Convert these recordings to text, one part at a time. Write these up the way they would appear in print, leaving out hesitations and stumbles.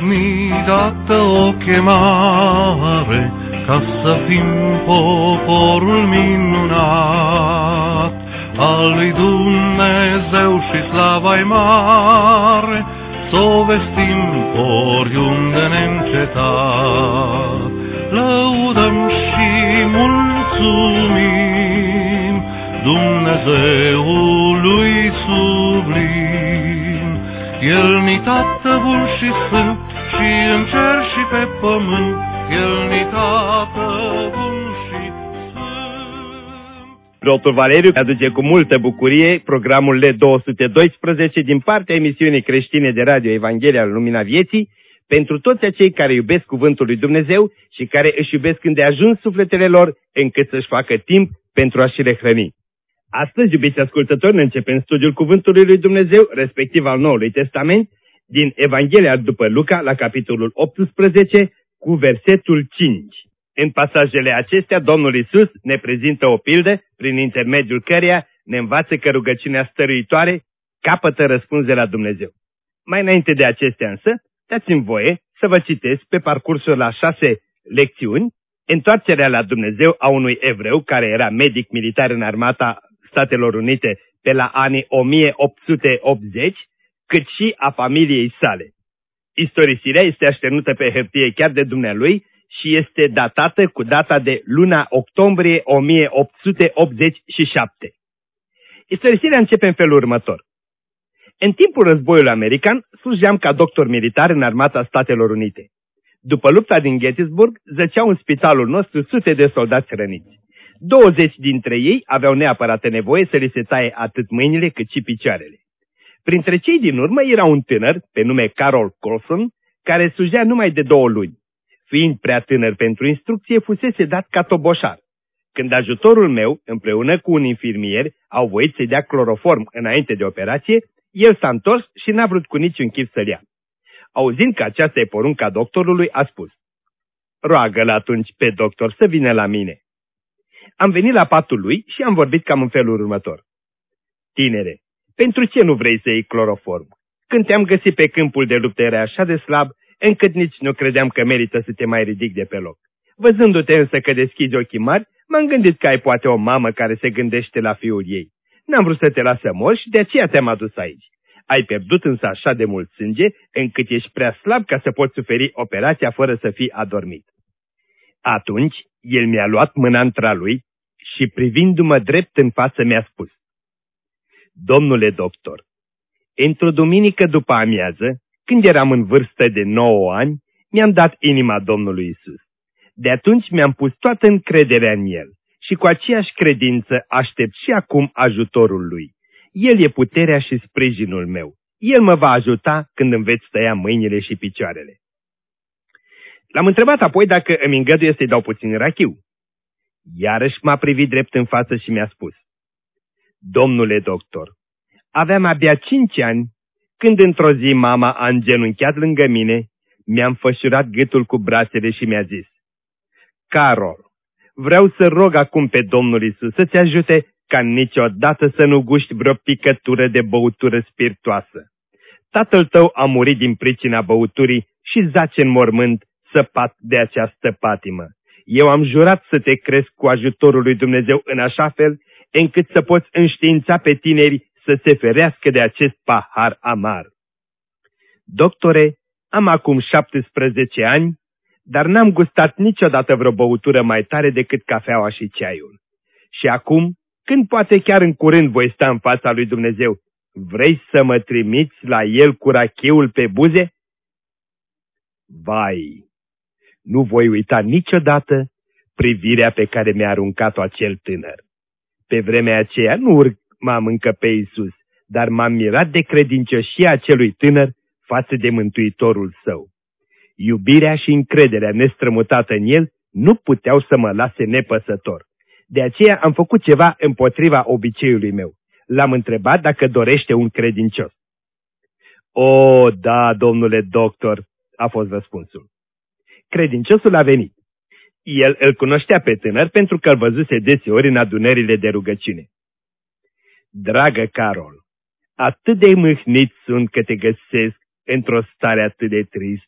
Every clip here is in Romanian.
ni dată o chemare ca să fim poporul minunat al lui Dumnezeu și slava-i mare, s-o vestim oriunde neîncetat. Lăudăm și mulțumim Dumnezeului sublim. El-ni Tată bun și sfânt, și în cer și pe pământ, El-ni Tată bun și sfânt. Preotul Valeriu aduce cu multă bucurie programul L212 din partea emisiunii creștine de radio Evanghelia Lumina Vieții, pentru toți acei care iubesc cuvântul lui Dumnezeu și care își iubesc îndeajuns sufletele lor încât să-și facă timp pentru a-și le hrăni. Astăzi, iubiți ascultători, începem studiul cuvântului lui Dumnezeu, respectiv al Noului Testament, din Evanghelia după Luca, la capitolul 18, cu versetul 5. În pasajele acestea, Domnul Iisus ne prezintă o pildă, prin intermediul căreia ne învață că rugăciunea stăruitoare capătă răspuns de la Dumnezeu. Mai înainte de acestea însă, dați-mi voie să vă citesc pe parcursul la 6 lecțiuni întoarcerea la Dumnezeu a unui evreu care era medic militar în armata Statelor Unite pe la anii 1880, cât și a familiei sale. Istorisirea este așternută pe hârtie chiar de dumnealui și este datată cu data de luna octombrie 1887. Istorisirea începe în felul următor. În timpul războiului american, slujeam ca doctor militar în armata Statelor Unite. După lupta din Gettysburg, zăceau în spitalul nostru sute de soldați răniți. 20 dintre ei aveau neapărat nevoie să li se taie atât mâinile cât și picioarele. Printre cei din urmă era un tânăr, pe nume Carol Colson, care slujea numai de 2 luni. Fiind prea tânăr pentru instrucție, fusese dat ca toboșar. Când ajutorul meu, împreună cu un infirmier, au voit să-i dea cloroform înainte de operație, el s-a întors și n-a vrut cu niciun chip să-l ia. Auzind că aceasta e porunca doctorului, a spus: "Roagă-l atunci pe doctor să vină la mine." Am venit la patul lui și am vorbit cam în felul următor: "Tinere, pentru ce nu vrei să iei cloroform? Când te-am găsit pe câmpul de luptă erai așa de slab, încât nici nu credeam că merită să te mai ridic de pe loc. Văzându-te însă că deschizi ochii mari, m-am gândit că ai poate o mamă care se gândește la fiul ei. N-am vrut să te las să mori și de aceea te-am adus aici. Ai pierdut însă așa de mult sânge, încât ești prea slab ca să poți suferi operația fără să fii adormit." Atunci, el mi-a luat mâna între lui și, privindu-mă drept în față, mi-a spus: "Domnule doctor, într-o duminică după amiază, când eram în vârstă de 9 ani, mi-am dat inima Domnului Isus. De atunci mi-am pus toată încrederea în El și cu aceeași credință aștept și acum ajutorul Lui. El e puterea și sprijinul meu. El mă va ajuta când îmi veți tăia mâinile și picioarele." L-am întrebat apoi dacă îmi îngăduie să-i dau puțin rachiu. Iarăși m-a privit drept în față și mi-a spus: "Domnule doctor, aveam abia 5 ani când într-o zi mama a îngenunchiat lângă mine, mi-a înfășurat gâtul cu brațele și mi-a zis: Carol, vreau să rog acum pe Domnul Iisus să-ți ajute ca niciodată să nu guști vreo picătură de băutură spiritoasă. Tatăl tău a murit din pricina băuturii și zace în mormânt săpat de această patimă. Eu am jurat să te cresc cu ajutorul lui Dumnezeu în așa fel încât să poți înștiința pe tineri să se ferească de acest pahar amar. Doctore, am acum 17 ani, dar n-am gustat niciodată vreo băutură mai tare decât cafeaua și ceaiul. Și acum, când poate chiar în curând voi sta în fața lui Dumnezeu, vrei să mă trimiți la El cu rachiul pe buze?" Vai, nu voi uita niciodată privirea pe care mi-a aruncat-o acel tânăr. Pe vremea aceea nu urmam încă pe Iisus, dar m-am mirat de credincioșia acelui tânăr față de Mântuitorul său. Iubirea și încrederea nestrămutată în el nu puteau să mă lase nepăsător. De aceea am făcut ceva împotriva obiceiului meu. L-am întrebat dacă dorește un credincios. "O, da, domnule doctor," a fost răspunsul. Credinciosul a venit. El îl cunoștea pe tânăr pentru că îl văzuse deseori în adunările de rugăciune. "Dragă Carol, atât de mâhnit sunt că te găsesc într-o stare atât de tristă,"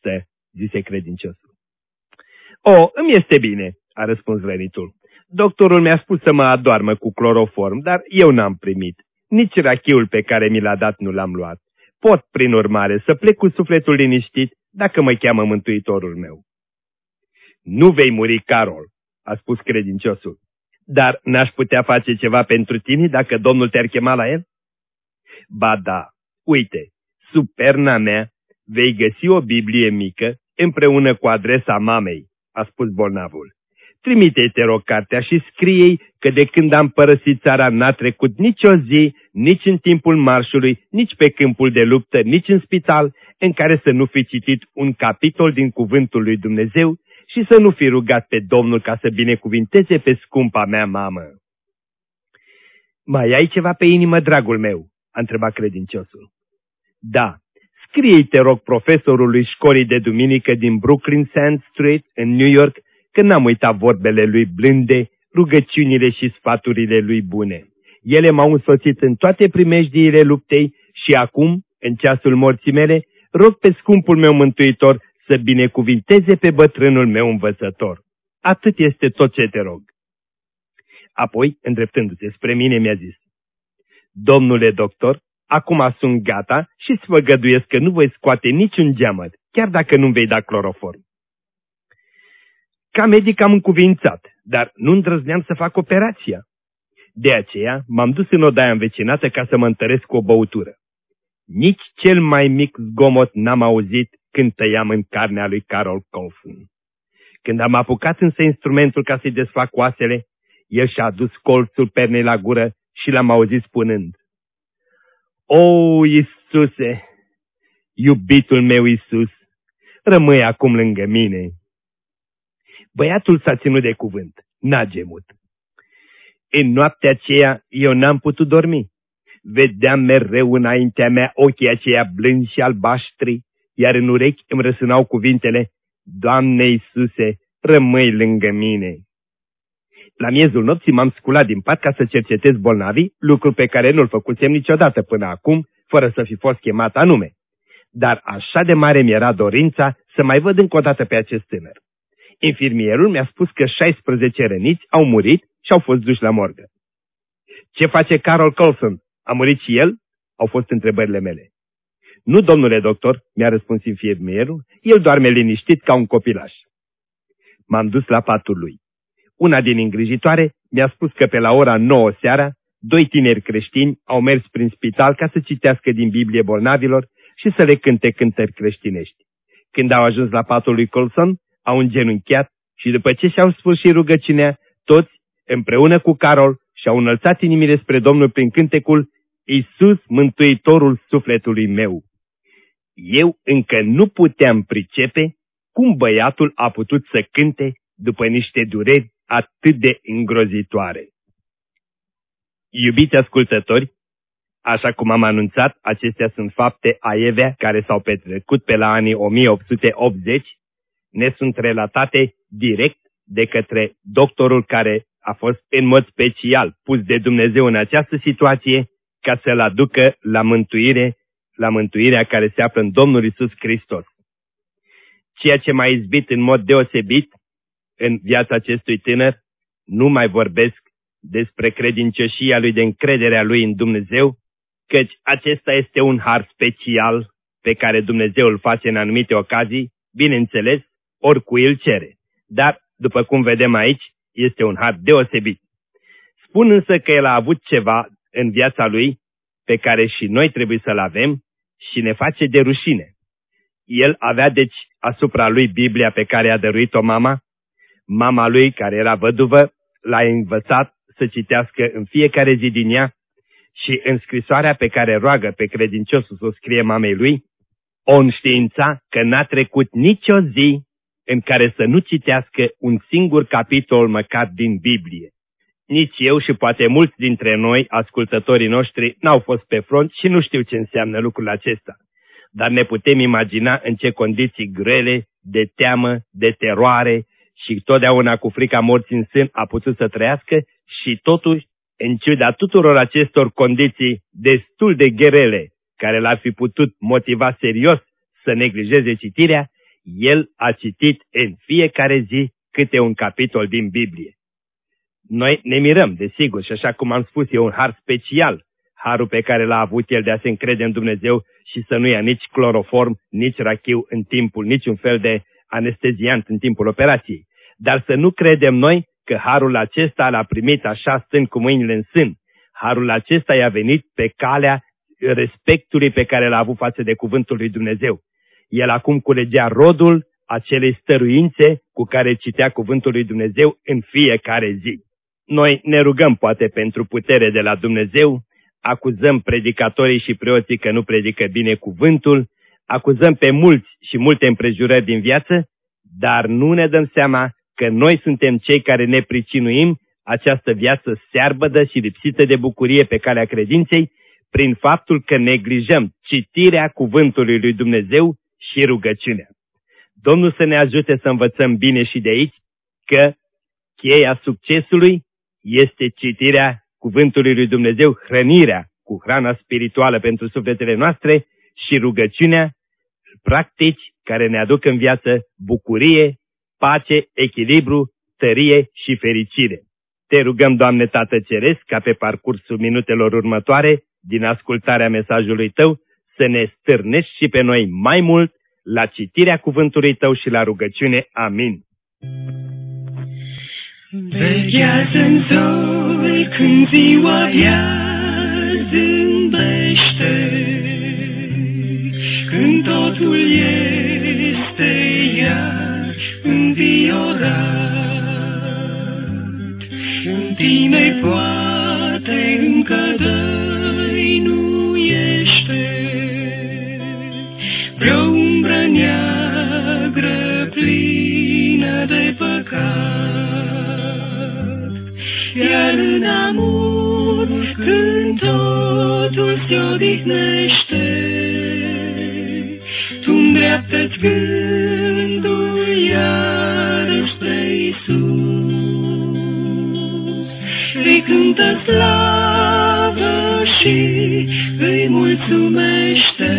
zise credinciosul. O, îmi este bine, a răspuns rănitul. Doctorul mi-a spus să mă adoarmă cu cloroform, dar eu n-am primit. Nici rachiul pe care mi l-a dat nu l-am luat. Pot, prin urmare, să plec cu sufletul liniștit dacă mă cheamă Mântuitorul meu. Nu vei muri, Carol, a spus credinciosul. Dar n-aș putea face ceva pentru tine dacă Domnul te-ar chema la el? Ba da, uite, sub perna mea vei găsi o Biblie mică împreună cu adresa mamei, a spus bolnavul. Trimite-i, te rog, cartea și scrie-i că de când am părăsit țara n-a trecut nici o zi, nici în timpul marșului, nici pe câmpul de luptă, nici în spital, în care să nu fi citit un capitol din cuvântul lui Dumnezeu și să nu fi rugat pe Domnul ca să binecuvinteze pe scumpa mea mamă. Mai ai ceva pe inimă, dragul meu? A întrebat credinciosul. Da, scrie-i, te rog, profesorului școlii de duminică din Brooklyn Sand Street, în New York, că n-am uitat vorbele lui blânde, rugăciunile și sfaturile lui bune. Ele m-au însoțit în toate primejdiile luptei și acum, în ceasul morții mele, rog pe scumpul meu mântuitor să binecuvinteze pe bătrânul meu învățător. Atât este tot ce te rog. Apoi, îndreptându-se spre mine, mi-a zis: Domnule doctor, acum sunt gata și îți făgăduiesc că nu voi scoate niciun geamăt, chiar dacă nu-mi vei da cloroform. Ca medic am încuvințat, dar nu îndrăzneam să fac operația. De aceea m-am dus în odaia învecinată ca să mă întăresc cu o băutură. Nici cel mai mic zgomot n-am auzit când tăiam în carnea lui Carol Coulson. Când am apucat însă instrumentul ca să-i desfac oasele, el și-a adus colțul pernei la gură și l-am auzit spunând: O, Iisuse, iubitul meu Iisus, rămâi acum lângă mine. Băiatul s-a ținut de cuvânt, n-a gemut. În noaptea aceea eu n-am putut dormi. Vedeam mereu înaintea mea ochii aceia blânzi și albaștri, iar în urechi îmi răsunau cuvintele: Doamne Iisuse, rămâi lângă mine. La miezul nopții m-am sculat din pat ca să cercetez bolnavii, lucru pe care nu-l făcusem niciodată până acum, fără să fi fost chemat anume. Dar așa de mare mi-era dorința să mai văd încă o dată pe acest tânăr. Infirmierul mi-a spus că 16 răniți au murit și au fost duși la morgă. Ce face Carol Coulson? A murit și el? Au fost întrebările mele. Nu, domnule doctor, mi-a răspuns infirmierul, el doarme liniștit ca un copilaș. M-am dus la patul lui. Una din îngrijitoare mi-a spus că pe la ora 9 seara, 2 tineri creștini au mers prin spital ca să citească din Biblie bolnavilor și să le cânte cântări creștinești. Când au ajuns la patul lui Coulson, au îngenunchiat și după ce și-au sfârșit rugăciunea, toți, împreună cu Carol, și-au înălțat inimile spre Domnul prin cântecul Iisus, mântuitorul sufletului meu. Eu încă nu puteam pricepe cum băiatul a putut să cânte după niște dureri atât de îngrozitoare. Iubiți ascultători, așa cum am anunțat, acestea sunt fapte aievea care s-au petrecut pe la anii 1880, ne sunt relatate direct de către doctorul care a fost în mod special pus de Dumnezeu în această situație ca să-l aducă la mântuirea care se află în Domnul Iisus Hristos. Ceea ce m-a izbit în mod deosebit în viața acestui tânăr, nu mai vorbesc despre credincioșia lui, de încrederea lui în Dumnezeu, căci acesta este un har special pe care Dumnezeu îl face în anumite ocazii, bineînțeles, oricui îl cere. Dar, după cum vedem aici, este un har deosebit. Spun însă că el a avut ceva în viața lui pe care și noi trebuie să-l avem și ne face de rușine. El avea deci asupra lui Biblia pe care a dăruit-o mama. Mama lui, care era văduvă, l-a învățat să citească în fiecare zi din ea și în scrisoarea pe care roagă pe credinciosul să o scrie mamei lui, o înștiința că n-a trecut nicio zi în care să nu citească un singur capitol măcar din Biblie. Nici eu și poate mulți dintre noi, ascultătorii noștri, n-au fost pe front și nu știu ce înseamnă lucrul acesta. Dar ne putem imagina în ce condiții grele, de teamă, de teroare și totdeauna cu frica morții în sân a putut să trăiască și totuși, în ciuda tuturor acestor condiții destul de grele, care l-ar fi putut motiva serios să neglijeze citirea, el a citit în fiecare zi câte un capitol din Biblie. Noi ne mirăm, desigur, și așa cum am spus, e un har special, harul pe care l-a avut el de a se încrede în Dumnezeu și să nu ia nici cloroform, nici rachiu în timpul, niciun fel de anesteziant în timpul operației. Dar să nu credem noi că harul acesta l-a primit așa stând cu mâinile în sân. Harul acesta i-a venit pe calea respectului pe care l-a avut față de cuvântul lui Dumnezeu. El acum culegea rodul acelei stăruințe cu care citea cuvântul lui Dumnezeu în fiecare zi. Noi ne rugăm poate pentru putere de la Dumnezeu, acuzăm predicatorii și preoții că nu predică bine cuvântul, acuzăm pe mulți și multe împrejurări din viață, dar nu ne dăm seama că noi suntem cei care ne pricinuim această viață searbădă și lipsită de bucurie pe calea credinței, prin faptul că neglijăm citirea cuvântului lui Dumnezeu și rugăciunea. Domnul să ne ajute să învățăm bine și de aici că cheia succesului este citirea cuvântului lui Dumnezeu, hrănirea cu hrana spirituală pentru sufletele noastre și rugăciunea, practici care ne aduc în viață bucurie, pace, echilibru, tărie și fericire. Te rugăm, Doamne Tată Ceresc, ca pe parcursul minutelor următoare, din ascultarea mesajului Tău, să ne stârnești și pe noi mai mult la citirea cuvântului Tău și la rugăciune. Amin. Veghează-n zori când ziua ea zâmbește, când totul este iar înviorat. În tine poate încă dăinuiește vreo umbră neagră plină de păcat, iar în amor când totul se odihnește, tu îndreaptă-ți gândul iar spre Iisus. Îi cântă slavă și îi mulțumește,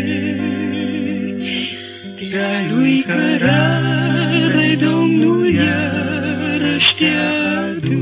de-a lui cărare Domnul iarăși te-a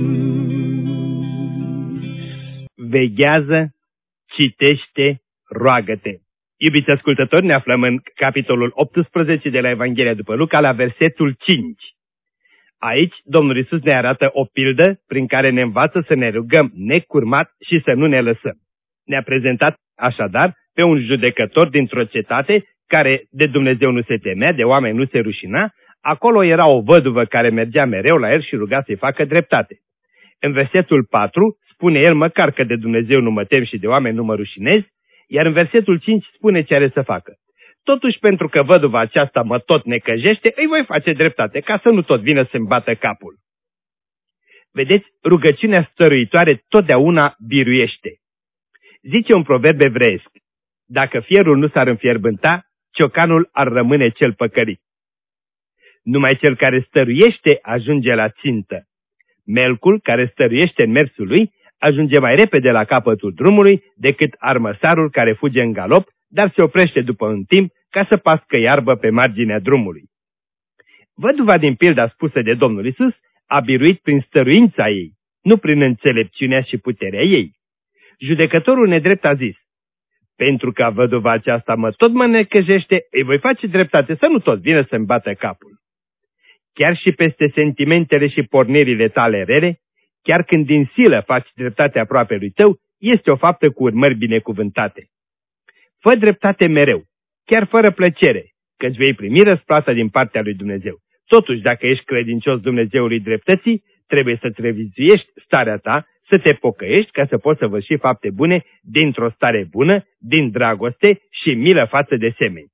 dus. Veghează, citește, roagă-te. Iubiți ascultători, ne aflăm în capitolul 18 de la Evanghelia după Luca, la versetul 5. Aici Domnul Iisus ne arată o pildă prin care ne învață să ne rugăm necurmat și să nu ne lăsăm. Ne-a prezentat așadar pe un judecător dintr-o cetate care de Dumnezeu nu se temea, de oameni nu se rușina. Acolo era o văduvă care mergea mereu la el și ruga să-i facă dreptate. În versetul 4 spune el, măcar că de Dumnezeu nu mă tem și de oameni nu mă rușinez, iar în versetul 5 spune ce are să facă. Totuși, pentru că văduva aceasta mă tot necăjește, îi voi face dreptate, ca să nu tot vină să-mi bată capul. Vedeți, rugăciunea stăruitoare totdeauna biruiește. Zice un proverb evreiesc, dacă fierul nu s-ar înfierbânta, ciocanul ar rămâne cel păcălit. Numai cel care stăruiește ajunge la țintă. Melcul care stăruiește în mersul lui ajunge mai repede la capătul drumului decât armăsarul care fuge în galop, dar se oprește după un timp ca să pască iarbă pe marginea drumului. Văduva din pilda spusă de Domnul Iisus a biruit prin stăruința ei, nu prin înțelepciunea și puterea ei. Judecătorul nedrept a zis, pentru că văduva aceasta mă necăjește, îi voi face dreptate să nu tot vină să-mi bată capul. Chiar și peste sentimentele și pornirile tale rele, chiar când din silă faci dreptate aproape lui tău, este o faptă cu urmări binecuvântate. Fă dreptate mereu, chiar fără plăcere, căci vei primi răsplata din partea lui Dumnezeu. Totuși, dacă ești credincios Dumnezeului dreptății, trebuie să-ți revizuiești starea ta, să te pocăiești ca să poți săvârși fapte bune dintr-o stare bună, din dragoste și milă față de semeni.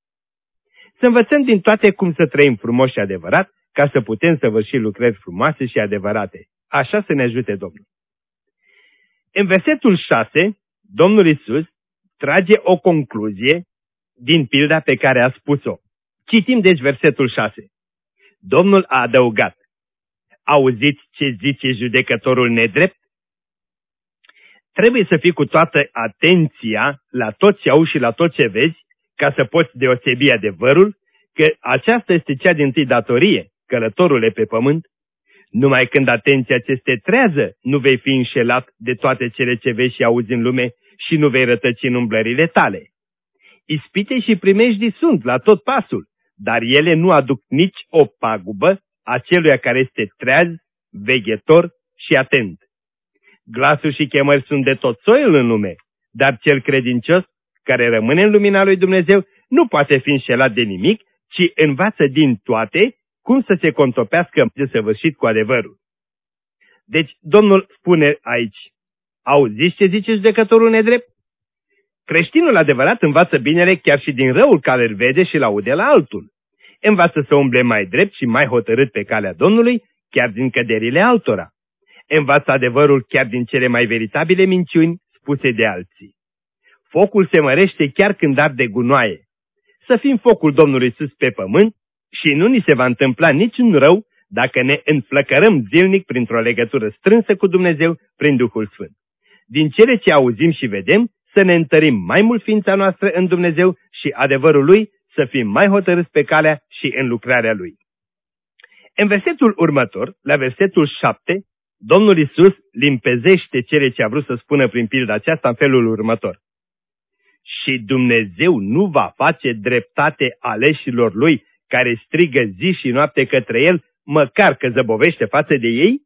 Să învățăm din toate cum să trăim frumos și adevărat, ca să putem săvârși lucrări frumoase și adevărate. Așa să ne ajute Domnul. În versetul 6, Domnul Iisus trage o concluzie din pilda pe care a spus-o. Citim deci versetul 6. Domnul a adăugat, auziți ce zice judecătorul nedrept? Trebuie să fii cu toată atenția la tot ce auzi și la tot ce vezi, ca să poți deosebi adevărul, că aceasta este cea dintâi datorie, călătorule pe pământ. Numai când atenția ți este trează, nu vei fi înșelat de toate cele ce vezi și auzi în lume și nu vei rătăci în umblările tale. Ispite și primejdii sunt la tot pasul, dar ele nu aduc nici o pagubă aceluia care este treaz, veghetor și atent. Glasuri și chemări sunt de tot soiul în lume, dar cel credincios, care rămâne în lumina lui Dumnezeu, nu poate fi înșelat de nimic, ci învață din toate cum să se contopească desăvârșit cu adevărul. Deci Domnul spune aici, auziți ce zice judecătorul nedrept? Creștinul adevărat învață binele chiar și din răul care îl vede și l-aude la altul. Învață să umble mai drept și mai hotărât pe calea Domnului, chiar din căderile altora. Învață adevărul chiar din cele mai veritabile minciuni spuse de alții. Focul se mărește chiar când arde gunoaie. Să fim focul Domnului sus pe pământ și nu ni se va întâmpla niciun rău dacă ne înflăcărăm zilnic printr-o legătură strânsă cu Dumnezeu prin Duhul Sfânt. Din cele ce auzim și vedem, să ne întărim mai mult ființa noastră în Dumnezeu și adevărul Lui, să fim mai hotărâți pe calea și în lucrarea Lui. În versetul următor, la versetul 7, Domnul Iisus limpezește cele ce a vrut să spună prin pilda aceasta în felul următor. Și Dumnezeu nu va face dreptate aleșilor Lui, care strigă zi și noapte către El, măcar că zăbovește față de ei?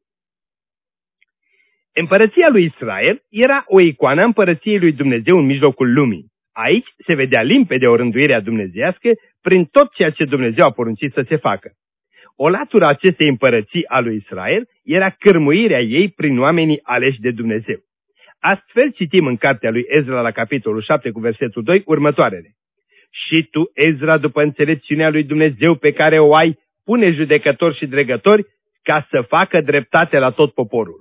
Împărăția lui Israel era o icoană a împărăției lui Dumnezeu în mijlocul lumii. Aici se vedea limpede o rânduire a dumnezeiască prin tot ceea ce Dumnezeu a poruncit să se facă. O latură a acestei împărății a lui Israel era cârmuirea ei prin oamenii aleși de Dumnezeu. Astfel citim în cartea lui Ezra la capitolul 7 cu versetul 2 următoarele. Și tu, Ezra, după înțelepciunea lui Dumnezeu pe care o ai, pune judecători și dregători ca să facă dreptate la tot poporul.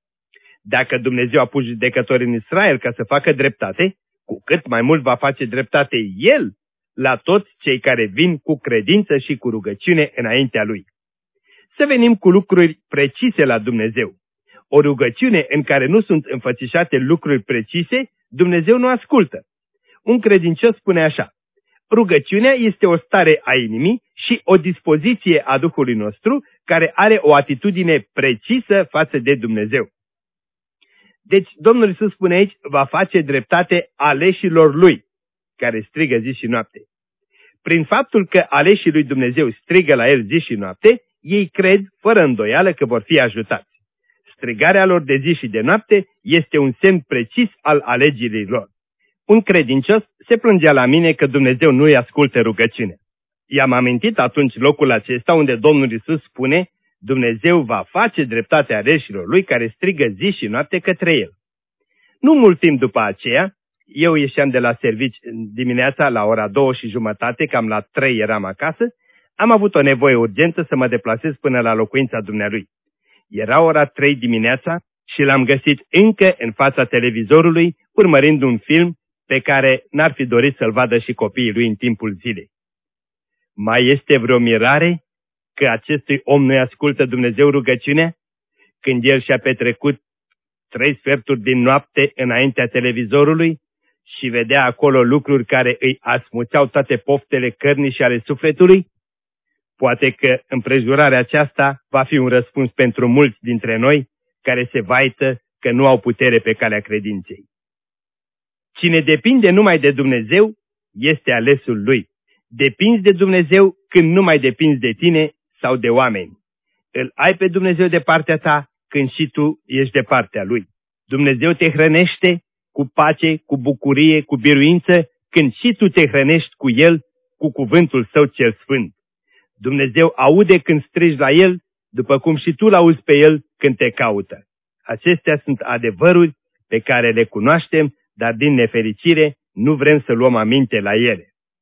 Dacă Dumnezeu a pus judecători în Israel ca să facă dreptate, cu cât mai mult va face dreptate El la toți cei care vin cu credință și cu rugăciune înaintea Lui. Să venim cu lucruri precise la Dumnezeu. O rugăciune în care nu sunt înfățișate lucruri precise, Dumnezeu nu ascultă. Un credincios spune așa: rugăciunea este o stare a inimii și o dispoziție a Duhului nostru care are o atitudine precisă față de Dumnezeu. Deci Domnul Iisus spune aici, va face dreptate aleșilor Lui, care strigă zi și noapte. Prin faptul că aleșii lui Dumnezeu strigă la El zi și noapte, ei cred fără îndoială că vor fi ajutați. Strigarea lor de zi și de noapte este un semn precis al alegerii lor. Un credincios se plângea la mine că Dumnezeu nu îi ascultă rugăciunea. I-am amintit atunci locul acesta unde Domnul Iisus spune, Dumnezeu va face dreptatea aleșilor Lui care strigă zi și noapte către El. Nu mult timp după aceea, eu ieșeam de la servici dimineața la ora 2:30, cam la 3 eram acasă, am avut o nevoie urgentă să mă deplasez până la locuința dumnealui. Era ora 3 dimineața și l-am găsit încă în fața televizorului, urmărind un film pe care n-ar fi dorit să-l vadă și copiii lui în timpul zilei. Mai este vreo mirare că acestui om nu-i ascultă Dumnezeu rugăciunea, când el și-a petrecut 3 sferturi din noapte înaintea televizorului și vedea acolo lucruri care îi asmuțeau toate poftele cărnii și ale sufletului? Poate că împrejurarea aceasta va fi un răspuns pentru mulți dintre noi care se vaită că nu au putere pe calea credinței. Cine depinde numai de Dumnezeu este alesul Lui. Depinzi de Dumnezeu când nu mai depinzi de tine sau de oameni. Îl ai pe Dumnezeu de partea ta când și tu ești de partea Lui. Dumnezeu te hrănește cu pace, cu bucurie, cu biruință, când și tu te hrănești cu El, cu cuvântul Său cel Sfânt. Dumnezeu aude când strigi la El, după cum și tu l-auzi pe El când te caută. Acestea sunt adevăruri pe care le cunoaștem, dar din nefericire nu vrem să luăm aminte la ele.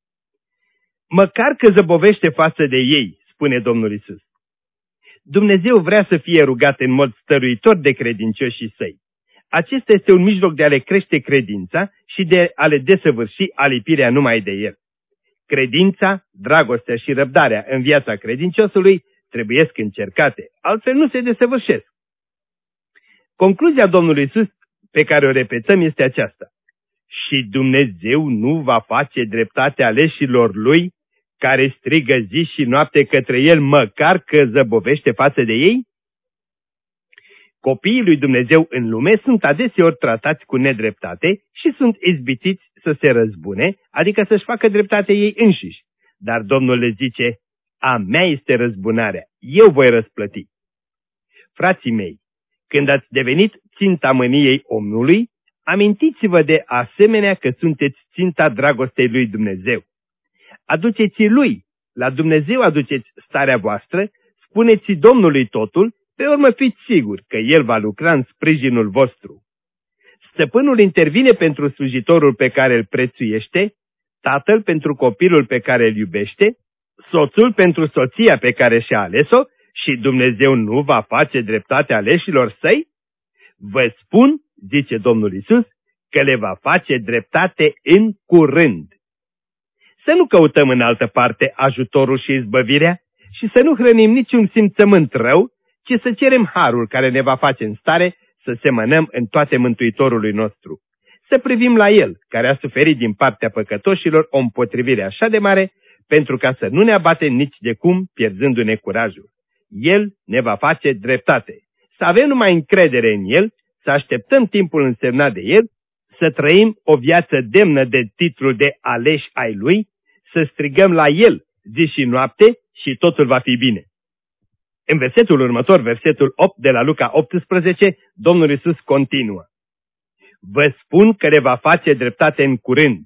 Măcar că zăbovește față de ei, spune Domnul Iisus. Dumnezeu vrea să fie rugat în mod stăruitor de credincioșii Săi. Acesta este un mijloc de a le crește credința și de a le desăvârși alipirea numai de El. Credința, dragostea și răbdarea în viața credinciosului trebuiesc încercate, altfel nu se desăvârșesc. Concluzia Domnului Iisus pe care o repetăm este aceasta. Și Dumnezeu nu va face dreptate aleșilor Lui care strigă zi și noapte către el, măcar că zăbovește față de ei? Copiii lui Dumnezeu în lume sunt adeseori tratați cu nedreptate și sunt izbitiți să se răzbune, adică să-și facă dreptate ei înșiși. Dar Domnul le zice, a mea este răzbunarea, eu voi răsplăti. Frații mei, când ați devenit ținta mâniei omului, amintiți-vă de asemenea că sunteți ținta dragostei lui Dumnezeu. Aduceți lui, la Dumnezeu aduceți starea voastră, spuneți Domnului totul, pe urmă fiți siguri că El va lucra în sprijinul vostru. Stăpânul intervine pentru slujitorul pe care îl prețuiește, tatăl pentru copilul pe care îl iubește, soțul pentru soția pe care și-a ales-o și Dumnezeu nu va face dreptate aleșilor săi? Vă spun, zice Domnul Iisus, că le va face dreptate în curând. Să nu căutăm în altă parte ajutorul și izbăvirea și să nu hrănim niciun simțământ rău, ci să cerem harul care ne va face în stare să semănăm în toate Mântuitorului nostru. Să privim la El, care a suferit din partea păcătoșilor o împotrivire așa de mare, pentru ca să nu ne abatem nici de cum, pierzându-ne curajul. El ne va face dreptate. Să avem numai încredere în El, să așteptăm timpul însemnat de El, să trăim o viață demnă de titlul de aleși ai Lui, să strigăm la El zi și noapte și totul va fi bine. În versetul următor, versetul 8 de la Luca 18, Domnul Iisus continuă. Vă spun că le va face dreptate în curând,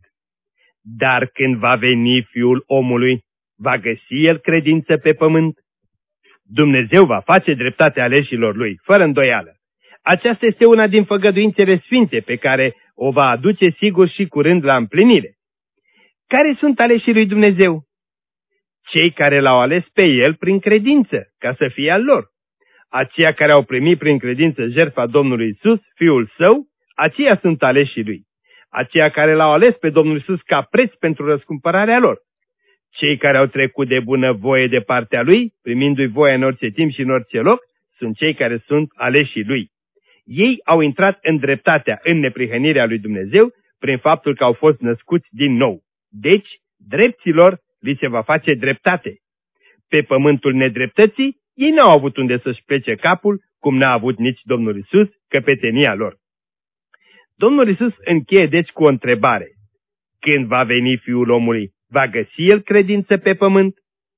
dar când va veni Fiul omului, va găsi El credință pe pământ? Dumnezeu va face dreptate aleșilor Lui, fără îndoială. Aceasta este una din făgăduințele sfinte pe care o va aduce sigur și curând la împlinire. Care sunt aleșii lui Dumnezeu? Cei care l-au ales pe El prin credință, ca să fie al lor. Aceia care au primit prin credință jertfa Domnului Iisus, Fiul Său, aceia sunt aleșii Lui. Aceia care l-au ales pe Domnul Iisus ca preț pentru răscumpărarea lor. Cei care au trecut de bună voie de partea Lui, primindu-i voia în orice timp și în orice loc, sunt cei care sunt aleșii Lui. Ei au intrat în dreptatea, în neprihănirea lui Dumnezeu, prin faptul că au fost născuți din nou. Deci, drepților li se va face dreptate. Pe pământul nedreptății, ei n-au avut unde să-și plece capul, cum n-a avut nici Domnul Iisus, căpetenia lor. Domnul Iisus încheie deci cu o întrebare. Când va veni Fiul omului, va găsi El credință pe pământ?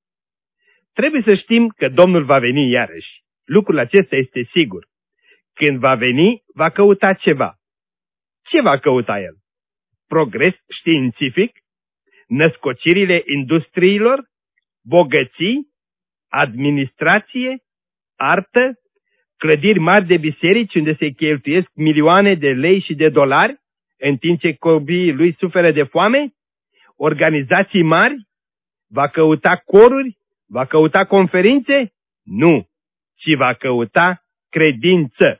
Trebuie să știm că Domnul va veni iarăși. Lucrul acesta este sigur. Când va veni, va căuta ceva. Ce va căuta El? Progres științific? Născocirile industriilor? Bogății? Administrație? Artă? Clădiri mari de biserici unde se cheltuiesc milioane de lei și de dolari, în timp ce copiii lui suferă de foame? Organizații mari? Va căuta coruri? Va căuta conferințe? Nu, ci va căuta credință.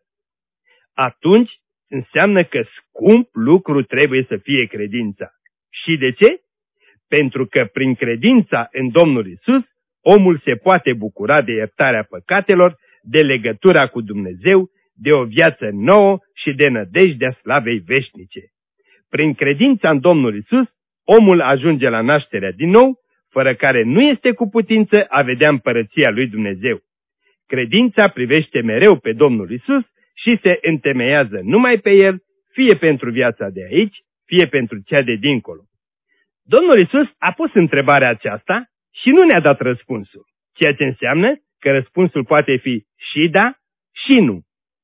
Atunci înseamnă că scump lucru trebuie să fie credința. Și de ce? Pentru că prin credința în Domnul Iisus, omul se poate bucura de iertarea păcatelor, de legătura cu Dumnezeu, de o viață nouă și de nădejdea slavei veșnice. Prin credința în Domnul Iisus, omul ajunge la nașterea din nou, fără care nu este cu putință a vedea împărăția lui Dumnezeu. Credința privește mereu pe Domnul Iisus și se întemeiază numai pe El, fie pentru viața de aici, fie pentru cea de dincolo. Domnul Iisus a pus întrebarea aceasta și nu ne-a dat răspunsul, ceea ce înseamnă că răspunsul poate fi și da și nu.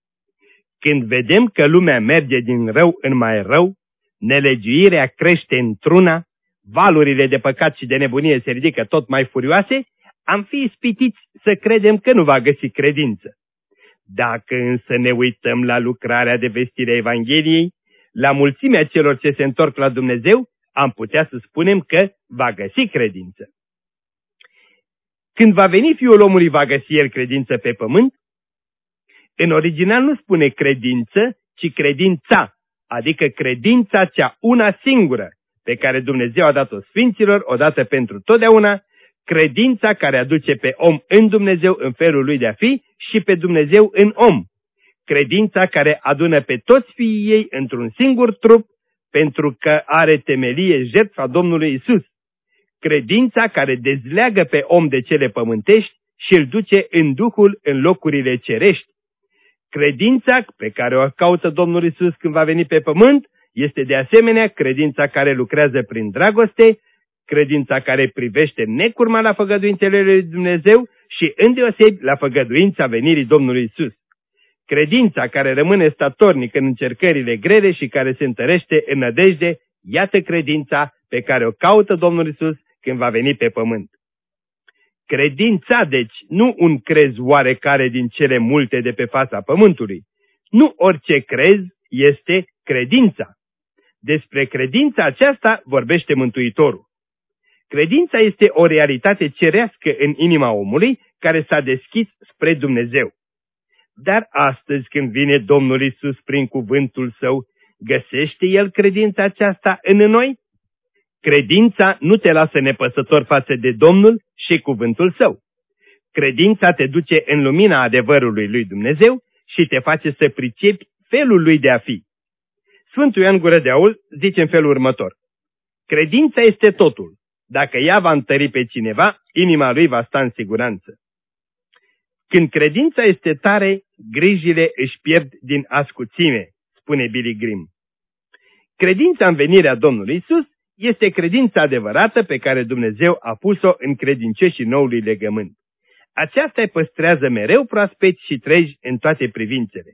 Când vedem că lumea merge din rău în mai rău, nelegiuirea crește într-una, valurile de păcat și de nebunie se ridică tot mai furioase, am fi ispitiți să credem că nu va găsi credință. Dacă însă ne uităm la lucrarea de vestire a Evangheliei, la mulțimea celor ce se întorc la Dumnezeu, am putea să spunem că va găsi credință. Când va veni Fiul omului, va găsi El credință pe pământ? În original nu spune credință, ci credința, adică credința cea una singură, pe care Dumnezeu a dat-o sfinților odată pentru totdeauna, credința care aduce pe om în Dumnezeu în felul lui de a fi și pe Dumnezeu în om, credința care adună pe toți fiii ei într-un singur trup, pentru că are temelie jertfa Domnului Iisus, credința care dezleagă pe om de cele pământești și îl duce în Duhul în locurile cerești. Credința pe care o caută Domnul Iisus când va veni pe pământ este de asemenea credința care lucrează prin dragoste, credința care privește necurma la făgăduințele lui Dumnezeu și îndeosebi la făgăduința venirii Domnului Iisus. Credința care rămâne statornic în încercările grele și care se întărește în nădejde, iată credința pe care o caută Domnul Iisus când va veni pe pământ. Credința, deci, nu un crez oarecare din cele multe de pe fața pământului. Nu orice crez este credința. Despre credința aceasta vorbește Mântuitorul. Credința este o realitate cerească în inima omului care s-a deschis spre Dumnezeu. Dar astăzi, când vine Domnul Iisus prin cuvântul Său, găsește El credința aceasta în noi? Credința nu te lasă nepăsător față de Domnul și cuvântul Său. Credința te duce în lumina adevărului lui Dumnezeu și te face să pricepi felul lui de a fi. Sfântul Ioan Gură de Aur zice în felul următor: credința este totul. Dacă ea va întări pe cineva, inima lui va sta în siguranță. Când credința este tare, grijile își pierd din ascuțime, spune Billy Graham. Credința în venirea Domnului Iisus este credința adevărată pe care Dumnezeu a pus-o în credincioșii noului legământ. Aceasta îi păstrează mereu proaspeți și treji în toate privințele.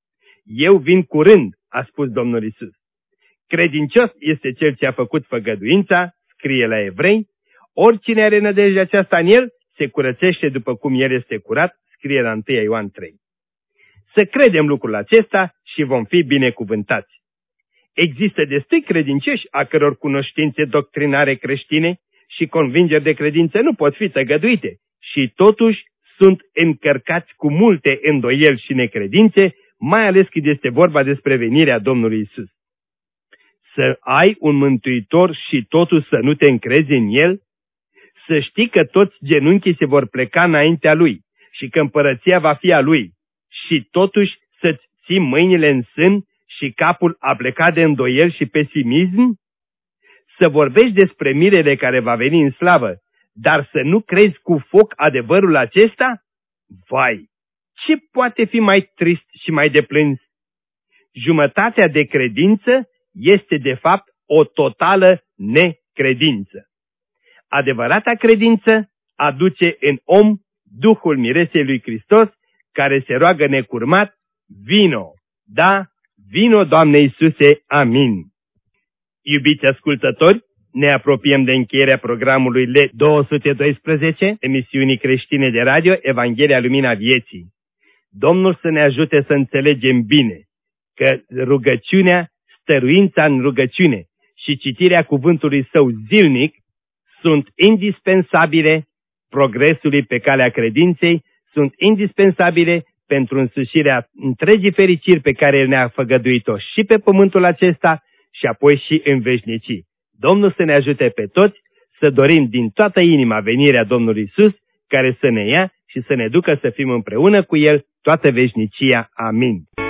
Eu vin curând, a spus Domnul Iisus. Credincios este cel ce a făcut făgăduința, scrie la Evrei, oricine are nădejdea aceasta în el, se curățește după cum el este curat, scrie la 1 Ioan 3. Să credem lucrul acesta și vom fi binecuvântați. Există destui credincioși a căror cunoștințe doctrinare creștine și convingeri de credință nu pot fi tăgăduite și totuși sunt încărcați cu multe îndoieli și necredințe, mai ales când este vorba despre venirea Domnului Iisus. Să ai un mântuitor și totuși să nu te încrezi în el? Să știi că toți genunchii se vor pleca înaintea lui și că împărăția va fi a lui și totuși să-ți ții mâinile în sân și capul a plecat de îndoiel și pesimism? Să vorbești despre mirele care va veni în slavă, dar să nu crezi cu foc adevărul acesta? Vai! Ce poate fi mai trist și mai deplâns? Jumătatea de credință este de fapt o totală necredință. Adevărata credință aduce în om Duhul miresei lui Hristos, care se roagă necurmat: vino, da, vino, Doamne Iisuse, amin. Iubiți ascultători, ne apropiem de încheierea programului L212, emisiunii creștine de radio Evanghelia Lumina Vieții. Domnul să ne ajute să înțelegem bine că rugăciunea, stăruința în rugăciune și citirea cuvântului Său zilnic sunt indispensabile progresului pe calea credinței, sunt indispensabile pentru însușirea întregii fericiri pe care El ne-a făgăduit-o și pe pământul acesta și apoi și în veșnicii. Domnul să ne ajute pe toți să dorim din toată inima venirea Domnului Iisus, care să ne ia și să ne ducă să fim împreună cu El toată veșnicia. Amin.